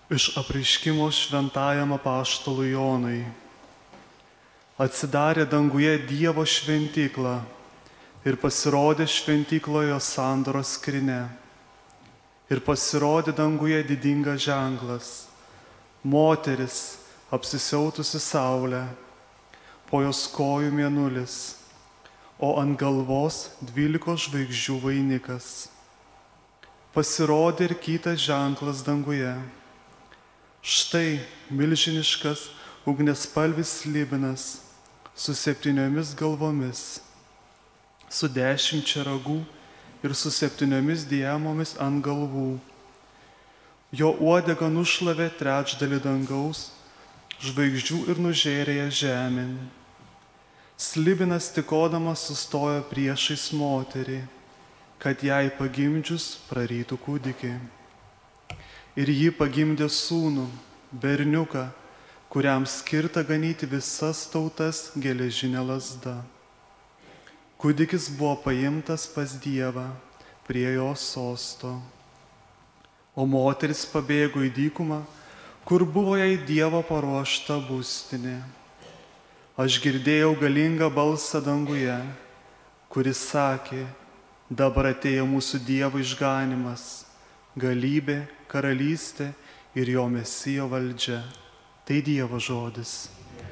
Iš apreiškimo šventajam apaštalui Jonui. Atsidarė danguje Dievo šventykla ir pasirodė šventykloje sandoros skrynia. Ir pasirodė danguje didingas ženklas - moteris apsisiautusi saulę, po jos kojų mėnulis, o ant galvos 12 žvaigždžių vainikas. Pasirodė ir kitas ženklas danguje. Štai milžiniškas ugniaspalvis slibinas su 7 galvomis, su 10 ragų ir su 7 diamomis ant galvų. Jo uodega nušlavė trečdalį dangaus, žvaigždžių ir nužėrė ją žemėn. Slibinas tikodamas sustojo priešais moterį, kad jai pagimdžius prarytų kūdikį. Ir ji pagimdė sūnų, berniuką, kuriam skirta ganyti visas tautas geležinė lazda. Kūdikis buvo paimtas pas Dievą prie jo sosto. O moteris pabėgo į dykumą, kur buvo jai Dievo paruošta būstinė. Aš girdėjau galingą balsą danguje, kuris sakė: dabar atėjo mūsų Dievo išganymas, galybė, karalystė ir jo Mesijo valdžia. Tai Dievo žodis.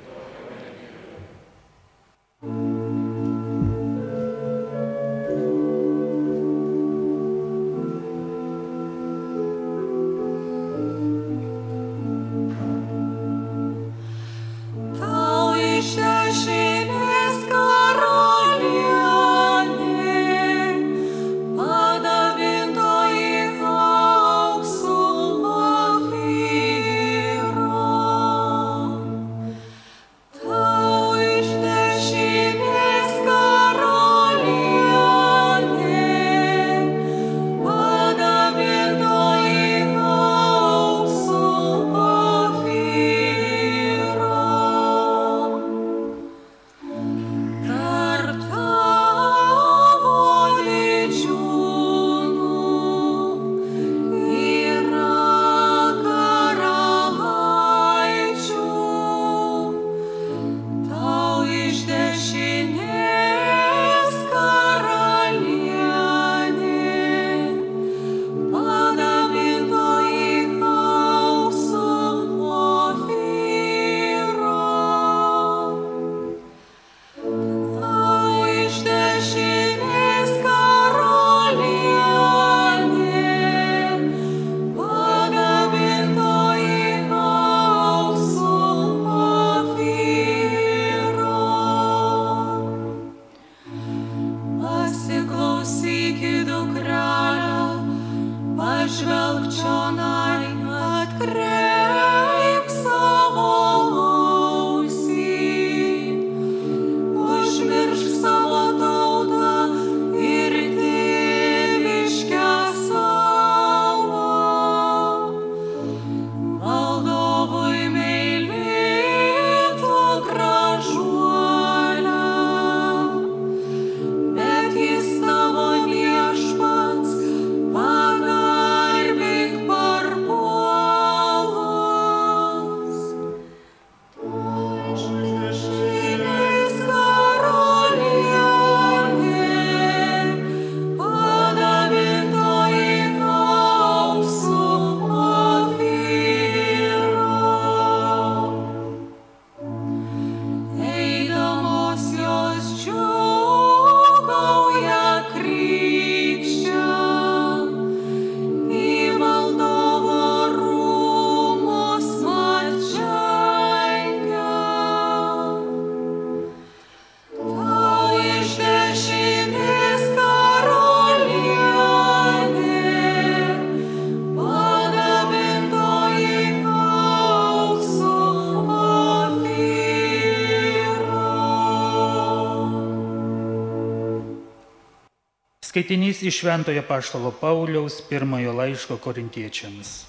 Skaitinys iš Šventojo apaštalo Pauliaus pirmojo laiško Korintiečiams.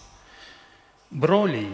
Broliai,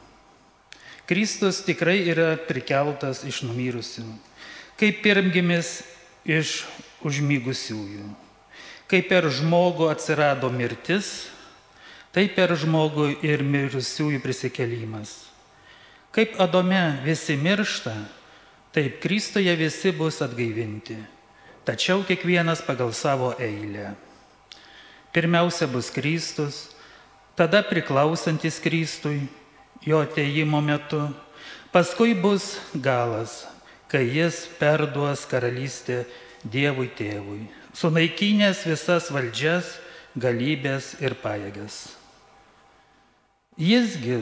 Kristus tikrai yra prikeltas iš numirusių, kaip pirmgimis iš užmigusiųjų. Kaip per žmogų atsirado mirtis, tai per žmogų ir mirusiųjų prisikėlimas. Kaip Adome visi miršta, taip Kristuje visi bus atgaivinti, tačiau kiekvienas pagal savo eilę. Pirmiausia bus Kristus, tada priklausantis Kristui, jo atėjimo metu, paskui bus galas, kai jis perduos karalystę Dievui Tėvui, sunaikinęs visas valdžias, galybės ir pajėgas. Jisgi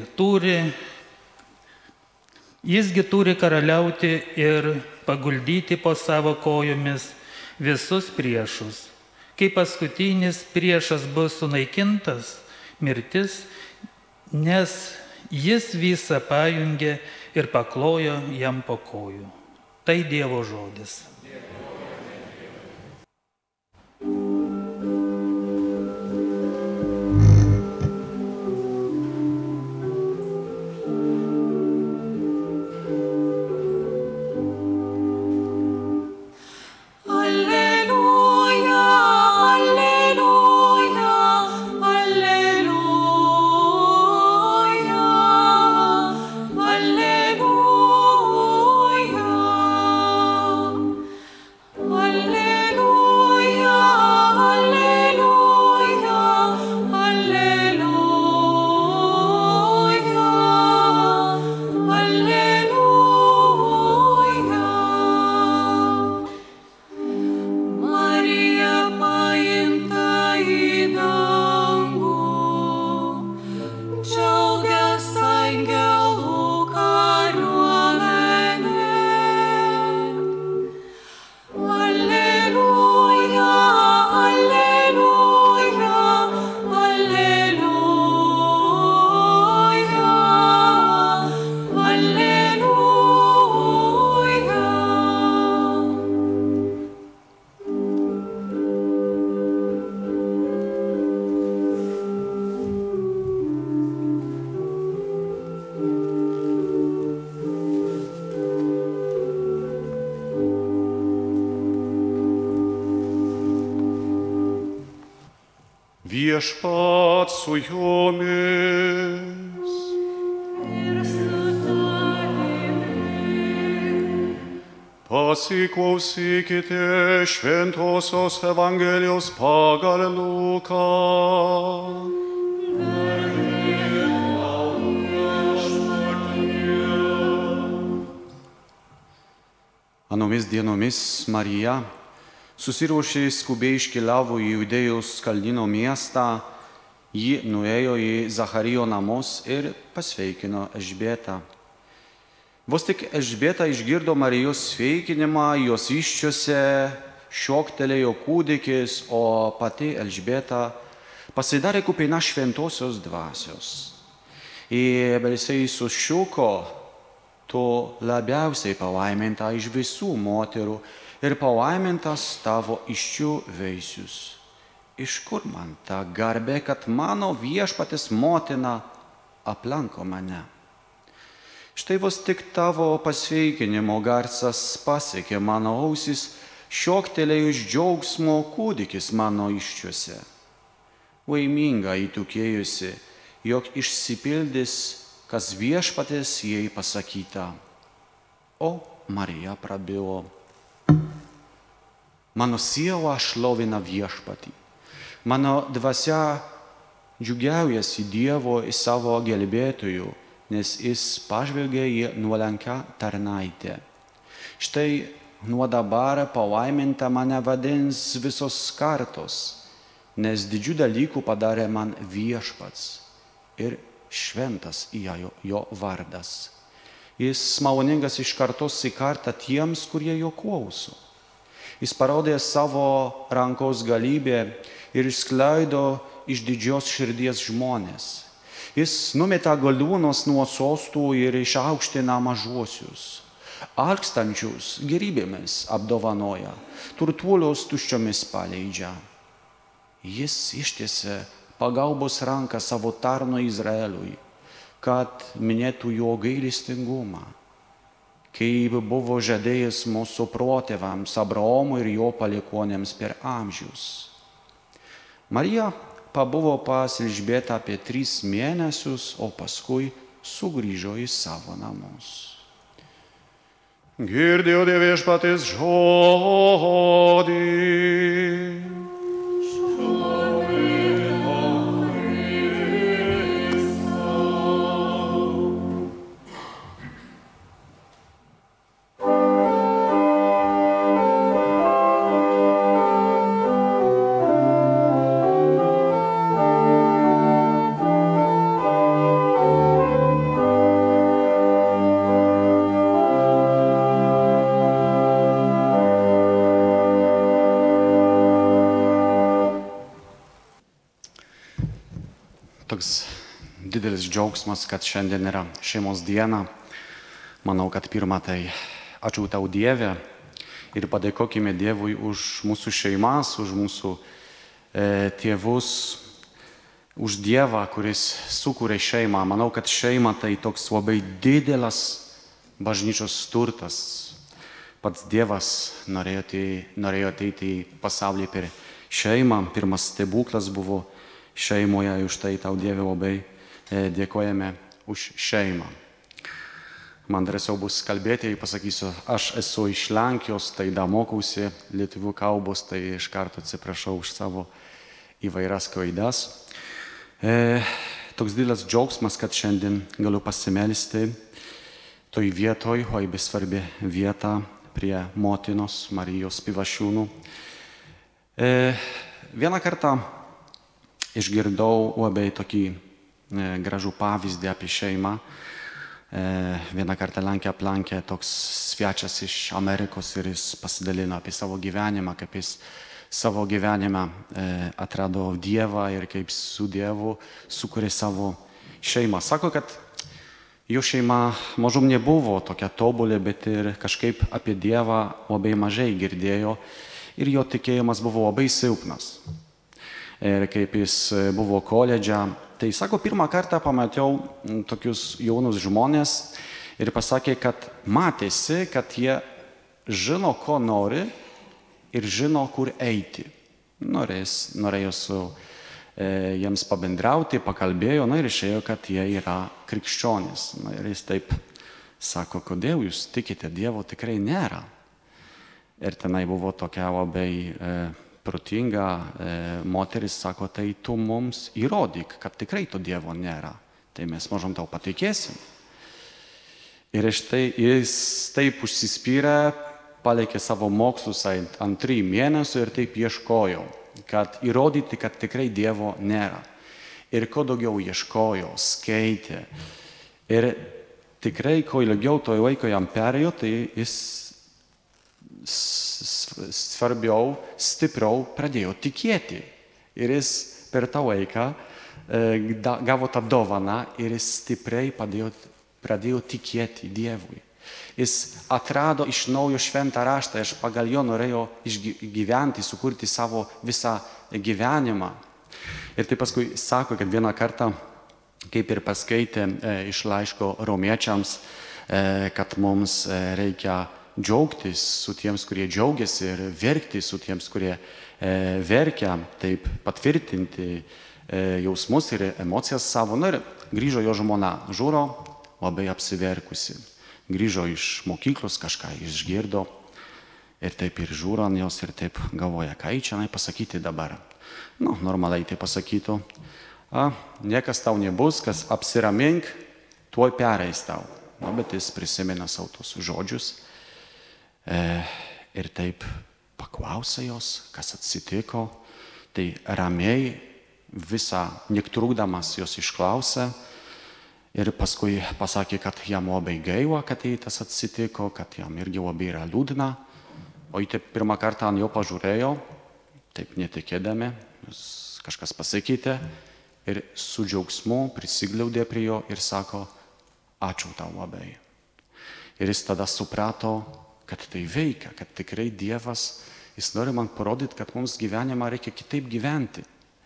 turi karaliauti ir paguldyti po savo kojomis visus priešus. Kai paskutinis priešas bus sunaikintas, mirtis, nes jis visą pajungė ir paklojo jam po kojų. Tai Dievo žodis. Viešpat su jumis. Ir su tavimi. Pasiklausykite Šventosios Evangelijos pagal Luką. Anomis dienomis Marija susiruošė skubiai iškeliavo į Judėjos Kalnyno miestą, ji nuėjo į Zacharijo namus ir pasveikino Elžbietą. Vos tik Elžbieta išgirdo Marijos sveikinimą, jos įsčiose šoktelėjo kūdikis, o pati Elžbieta pasidarė kupina šventosios dvasios. Ir balsiai sušuko: tu labiausiai palaiminta iš visų moterų ir palaimintas tavo įsčių vaisius. Iš kur man ta garbė, kad mano viešpaties motina aplanko mane? Štai vos tik tavo pasveikinimo garsas pasiekė mano ausis, šoktelėjo iš džiaugsmo kūdikis mano įsčiuose. Laiminga įtikėjusi, jog išsipildys, kas viešpaties jai pasakyta. O Marija prabilo: mano siela šlovina viešpatį, mano dvasia džiugiaujasi Dievo į savo gelbėtojų, nes jis pažvelgė į nuolankią tarnaitę. Štai nuo dabar palaiminta mane vadins visos kartos, nes didžių dalykų padarė man viešpats ir šventas jo vardas. Jis maloningas iš kartos į kartą tiems, kurie jo klauso. Jis parodė savo rankos galybę ir išskleido iš didžios širdies žmonės. Jis numetė galiūnus nuo sostų ir išaukština mažuosius. Alkstančius gerybėmis apdovanoja, turtuolius tuščiomis paleidžia. Jis ištiesė pagalbos ranką savo tarnui Izraeliui, kad minėtų jo gailestingumą, kaip buvo žadėjęs mūsų protėvams Abraomui ir jo palikuonėms per amžius. Marija pabuvo pas Elžbietą apie 3 mėnesius, o paskui sugrįžo į savo namus. Girdėjo Viešpaties žodį. Toks didelis džiaugsmas, kad šiandien yra šeimos diena. Manau, kad pirmą tai ačiū tau Dieve ir padėkokime Dievui už mūsų šeimas, už mūsų tėvus, už Dievą, kuris sukūrė šeimą. Manau, kad šeima tai toks labai didelis bažnyčios turtas. Pats Dievas norėjo ateiti į pasaulį per šeimą. Pirmas stebuklas buvo šeimoje, už tai tau Dieve labai dėkojame už šeimą. Man drąsiau bus kalbėti, jei pasakysiu, aš esu iš Lenkijos, tai da mokausi lietuvių kalbos, tai iš karto atsiprašau už savo įvairias klaidas. Toks didelis džiaugsmas, kad šiandien galiu pasimelsti toj vietoj, o labai svarbi vieta prie motinos Marijos Pivašiūnų. Vieną kartą išgirdau labai tokį gražų pavyzdį apie šeimą. Vieną kartą Lenkiją aplankė toks svečias iš Amerikos ir jis pasidalino apie savo gyvenimą, kaip jis savo gyvenimą atrado Dievą ir kaip su Dievu sukūrė savo šeimą. Sako, kad jo šeima mažum nebuvo tokia tobulė, bet ir kažkaip apie Dievą labai mažai girdėjo ir jo tikėjimas buvo labai silpnas. Ir kaip jis buvo koledže, tai sako, pirmą kartą pamačiau tokius jaunus žmonės ir pasakė, kad matėsi, kad jie žino, ko nori ir žino, kur eiti. Norėjo su jiems pabendrauti, pakalbėjo, ir išėjo, kad jie yra krikščionys. Ir jis taip sako, kodėl jūs tikite Dievo, tikrai nėra. Ir tenai buvo tokia labai protinga moteris, sako, tai tu mums įrodyk, kad tikrai to Dievo nėra. Tai mes mažom tau patikėsim. Ir jis taip užsispyrė, palikė savo mokslus ant 3 mėnesių ir taip ieškojo, kad įrodyti, kad tikrai Dievo nėra. Ir kuo daugiau ieškojo, skaitė. Ir tikrai, kuo ilgiau to laiko jam perėjo, tai jis stipriau pradėjo tikėti. Ir jis per tą laiką gavo tą dovaną ir jis stipriai pradėjo tikėti Dievui. Jis atrado iš naujo šventą raštą, aš pagal jo norėjau išgyventi, sukurti savo visą gyvenimą. Ir tai paskui sako, kad vieną kartą, kaip ir paskaitė iš laiško romiečiams, kad mums reikia džiaugtis su tiems, kurie džiaugiasi ir verkti su tiems, kurie verkia, taip patvirtinti jausmus ir emocijas savo. Ir grįžo jo žmona, Žuro, labai apsiverkusi. Grįžo iš mokyklos, kažką išgirdo ir taip ir žiūro ant jos ir taip galvoja, ką čia pasakyti dabar. Normaliai tai pasakytų, niekas tau nebus, kas apsiramink, tuoj pereis tau. Bet jis prisimena savo tos žodžius ir taip paklausė jos, kas atsitiko, tai ramiai visą netrukdamas jos išklausė. Ir paskui pasakė, kad jam labai gaila, kad tas atsitiko, kad jam irgi labai yra liūdna. O jie pirmą kartą ant jo pažiūrėjo, taip netikėdami, kažkas pasikeitė ir su džiaugsmu prisiglaudė prie jo ir sako, ačiū tau labai. Ir jis tada suprato, kad tai veikia, kad tikrai Dievas, jis nori man parodyti, kad mums gyvenimą reikia kitaip gyventi.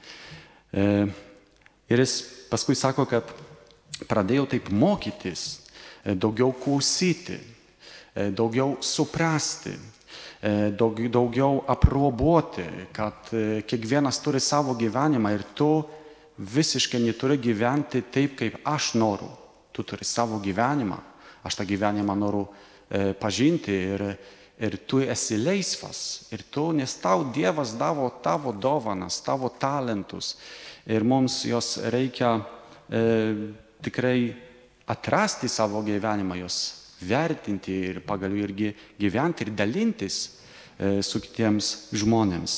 Ir jis paskui sako, kad pradėjau taip mokytis, daugiau klausyti, daugiau suprasti, daugiau aprobuoti, kad kiekvienas turi savo gyvenimą ir tu visiškai neturi gyventi taip, kaip aš noriu. Tu turi savo gyvenimą, aš tą gyvenimą noriu pažinti ir tu esi laisvas. Ir tu, nes tau Dievas davo tavo dovanas, tavo talentus ir mums jos reikia tikrai atrasti savo gyvenimą, jos vertinti ir pagaliau irgi gyventi ir dalintis su kitiems žmonėms.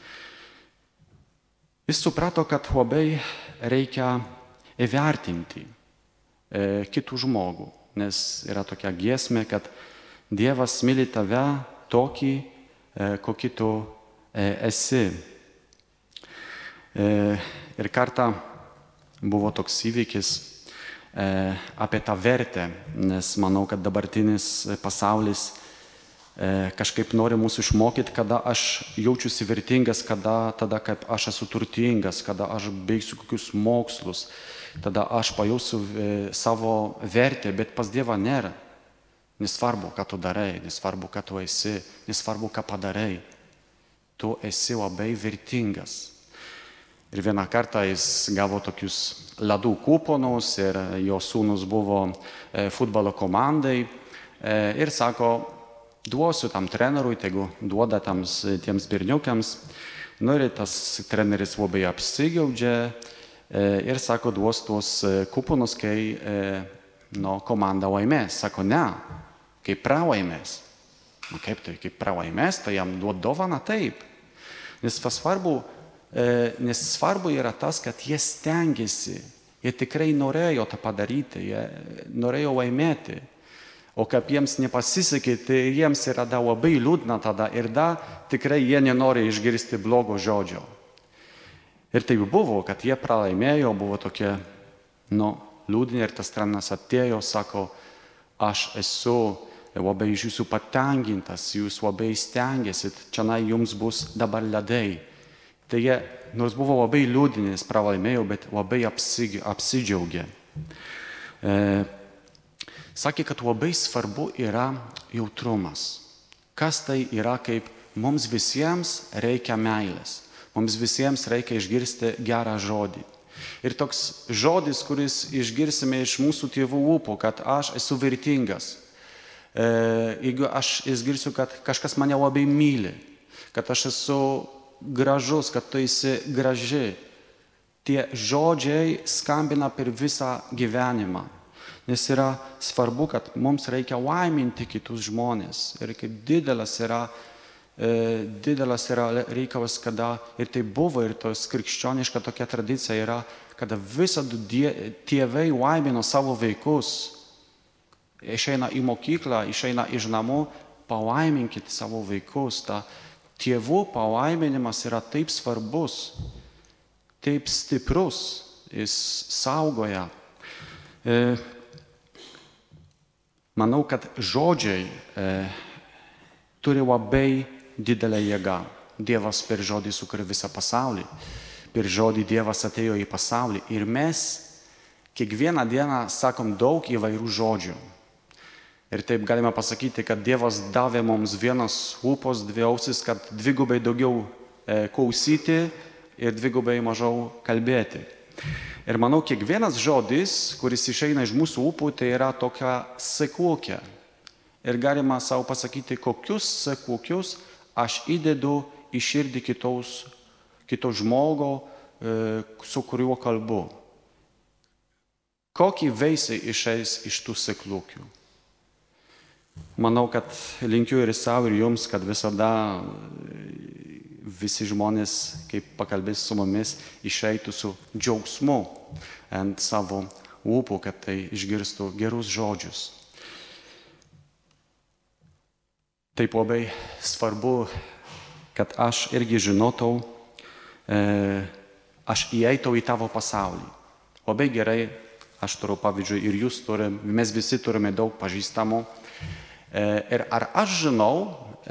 Jis suprato, kad labai reikia įvertinti kitų žmogų, nes yra tokia giesmė, kad Dievas myli tave tokį, kokį tu esi. Ir kartą buvo toks įvykis apie tą vertę, nes manau, kad dabartinis pasaulis kažkaip nori mūsų išmokyti, kada aš jaučiuosi vertingas, tada kaip aš esu turtingas, kada aš baigsiu kokius mokslus, tada aš pajausiu savo vertę, bet pas Dievą nėra. Nesvarbu, ką tu darai, nesvarbu, ką tu esi, nesvarbu, ką padarai. Tu esi labai vertingas. Ir vieną kartą jis gavo tokius ledų kuponus ir jo sūnus buvo futbolo komandai ir sako, duosiu tam treneriui, tegu duoda tiems berniukams. Nu ir tas treneris labai apsigaudžia ir sako, duos tuos kuponus, kai komanda laimės. Sako, ne, kai pralaimės. Kaip tai, kai pralaimės, tai jam duot dovaną taip. Nes svarbu yra tas, kad jie stengiasi, jie tikrai norėjo tą padaryti, jie norėjo laimėti. O kaip jiems nepasisekė, tai jiems yra labai liūdna tada ir tikrai jie nenori išgirsti blogo žodžio. Ir taip buvo, kad jie pralaimėjo, buvo tokie, liūdni ir tas treneris atėjo, sako, aš esu labai iš jūsų patenkintas, jūs labai stengiasit, čianai jums bus dabar ledai. Tai jie, nors buvo labai liūdni, nes pralaimėjo, bet labai apsidžiaugė. Sakė, kad labai svarbu yra jautrumas. Kas tai yra, kaip mums visiems reikia meilės, mums visiems reikia išgirsti gerą žodį. Ir toks žodis, kuris išgirsime iš mūsų tėvų lūpų, kad aš esu vertingas. Jeigu aš išgirsiu, kad kažkas mane labai myli, kad aš esu gražus, kad tu esi graži, tie žodžiai skambina per visą gyvenimą. Nes yra svarbu, kad mums reikia laiminti kitus žmonės. Ir kaip didelis yra reikalas, kada ir tai buvo, ir tos krikščioniška tokia tradicija yra, kada visada tėvai laimino savo vaikus. Išeina į mokyklą, išeina iš namų, palaiminkite savo vaikus. Tėvų palaiminimas yra taip svarbus, taip stiprus, jis saugoja. Manau, kad žodžiai turi labai didelę jėgą. Dievas per žodį sukūrė visą pasaulį. Per žodį Dievas atėjo į pasaulį. Ir mes kiekvieną dieną sakom daug įvairių žodžių. Ir taip galime pasakyti, kad Dievas davė mums vienas lūpos, dvi ausis, kad dvigubai daugiau klausyti ir dvigubai mažiau kalbėti. Ir manau, kiekvienas žodis, kuris išeina iš mūsų lūpų, tai yra tokia seklukė. Ir galima savo pasakyti, kokius seklukius aš įdedu į širdį kito žmogo, su kuriuo kalbu. Kokį vaisiai išeis iš tų seklukių? Manau, kad linkiu ir savo, ir jums, kad visada visi žmonės, kaip pakalbės su mumis, išeitų su džiaugsmu ant savo lūpų, kad tai išgirstų gerus žodžius. Taip labai svarbu, kad aš irgi žinotau, aš įeitau į tavo pasaulį. Labai gerai, aš turiu pavyzdžiui, ir jūs turime, mes visi turime daug pažįstamų. Ir ar aš žinau,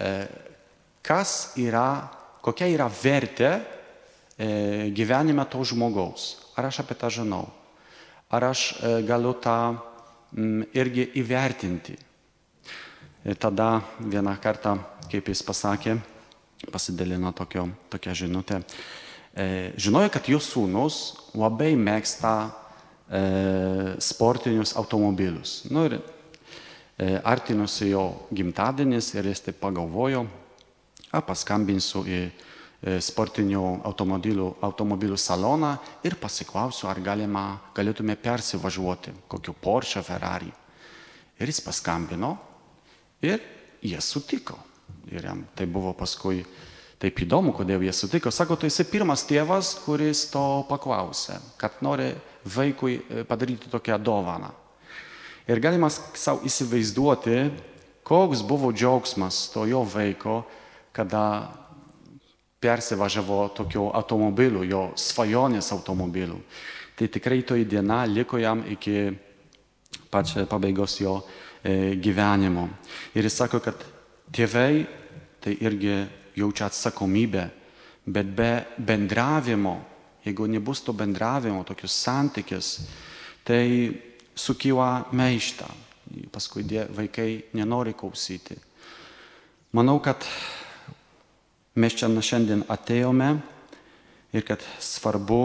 kokia yra vertė gyvenime to žmogaus? Ar aš apie tą žinau? Ar aš galiu tą irgi įvertinti? Ir tada vieną kartą, kaip jis pasakė, pasidalino tokią žinutę. Žinojo, kad jo sūnus labai mėgsta sportinius automobilius. Nu, ir artinosi jo gimtadienis ir jis taip pagalvojo, paskambinsiu į sportinių automobilių saloną ir pasiklausiu, ar galėtume persivažiuoti kokiu Porsche, Ferrari. Ir jis paskambino ir jie sutiko. Ir jam tai buvo paskui taip įdomu, kodėl jie sutiko. Sako, tai jis pirmas tėvas, kuris to paklausė, kad nori vaikui padaryti tokią dovaną. Ir galima savo įsivaizduoti, koks buvo džiaugsmas to jo vaiko, kada persivažiavo tokiu automobiliu, jo svajonės automobiliu. Tai tikrai toji diena liko jam iki pačio pabaigos jo gyvenimo. Ir jis sako, kad tėvai tai irgi jaučia atsakomybę, bet be bendravimo, jeigu nebus to bendravimo, tokius santykis, tai sukyla maištą. Paskui vaikai nenori klausyti. Manau, kad mes čia šiandien atėjome ir kad svarbu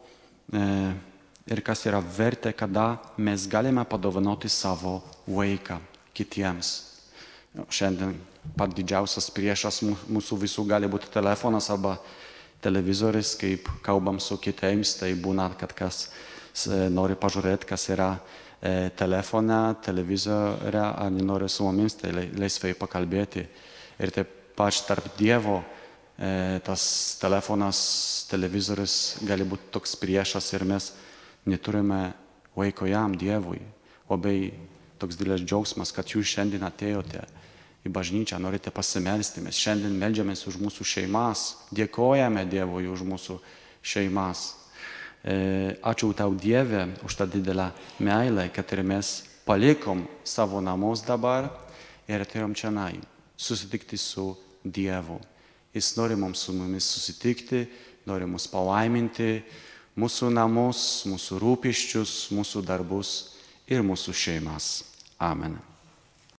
ir kas yra vertė, kada mes galime padovanoti savo vaiką kitiems. Šiandien pat didžiausias priešas mūsų visų gali būti telefonas arba televizorius, kaip kalbam su kitiems, tai būna, kad kas nori pažiūrėti, kas yra telefone, televizore, ar nenori su mumis, tai laisvai pakalbėti. Ir taip pat tarp Dievo tas telefonas, televizorius gali būti toks priešas ir mes neturime laiko jam, Dievui. Labai toks didelis džiaugsmas, kad jūs šiandien atėjote į bažnyčią, norite pasimelsti. Mes šiandien meldžiamės už mūsų šeimas, dėkojame Dievui už mūsų šeimas. Ačiū tau, Dieve, už tą didelę meilę, kad ir mes palikom savo namus dabar ir atėjom čionai susitikti su Dievu. Jis nori mums su mumis susitikti, nori mus palaiminti, mūsų namus, mūsų rūpesčius, mūsų darbus ir mūsų šeimas. Amen.